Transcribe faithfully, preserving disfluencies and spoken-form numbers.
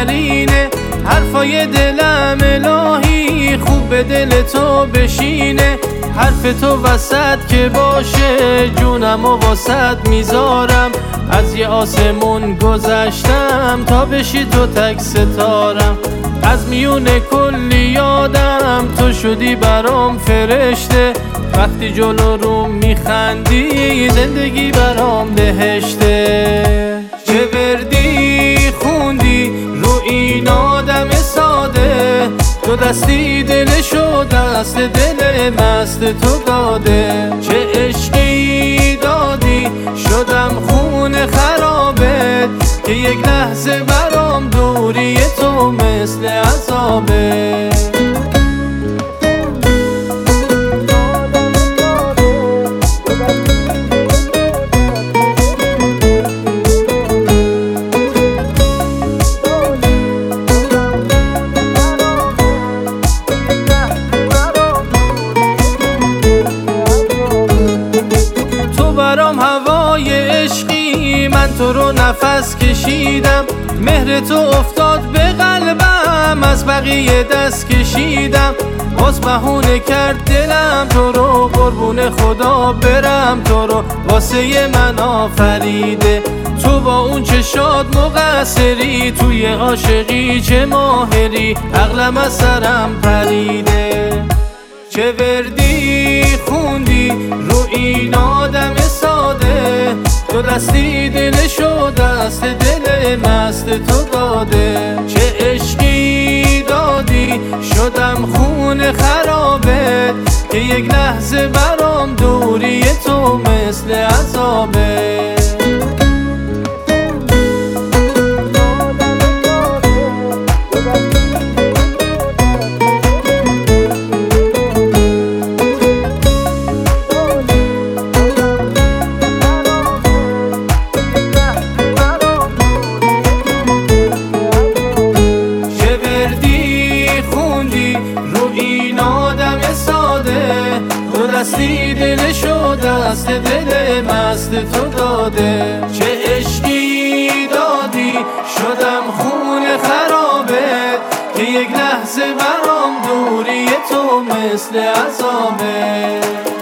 آفرینه. حرفای دلم الهی خوب به دل تو بشینه. حرف تو وسط که باشه جونم و واسط میذارم. از یه آسمون گذشتم تا بشی تو تک ستارم. از میون کلی یادم تو شدی برام فرشته. وقتی جلو روم میخندی زندگی برام بهشته. چه وردی خوندی رو این آدم ساده، تو دستی دلشو دست دل مست تو داده. چه عشقی دادی شدم خون خرابت، که یک لحظه برام دوری تو مثل عذابه. برام هوای عشقی، من تو رو نفس کشیدم. مهر تو افتاد به قلبم، از بقیه دست کشیدم. باز بهونه کرد دلم تو رو، قربون خدا برم تو رو. واسه من آفریده تو، با اون چشات مقصری. توی عاشقی چه ماهری، عقلم از سرم پریده. چه وردی خوندی رو این آدم ساده، تو دستی دلشو دست دل مست تو داده. چه عشقی دادی شدم خون خرابت، که یک لحظه برام دوری تو مثل عذابه. تو دستی دلشو دست دل مست تو داده. چه عشقی دادی شدم خون خرابت، که یک لحظه برام دوری تو مثل عذابه.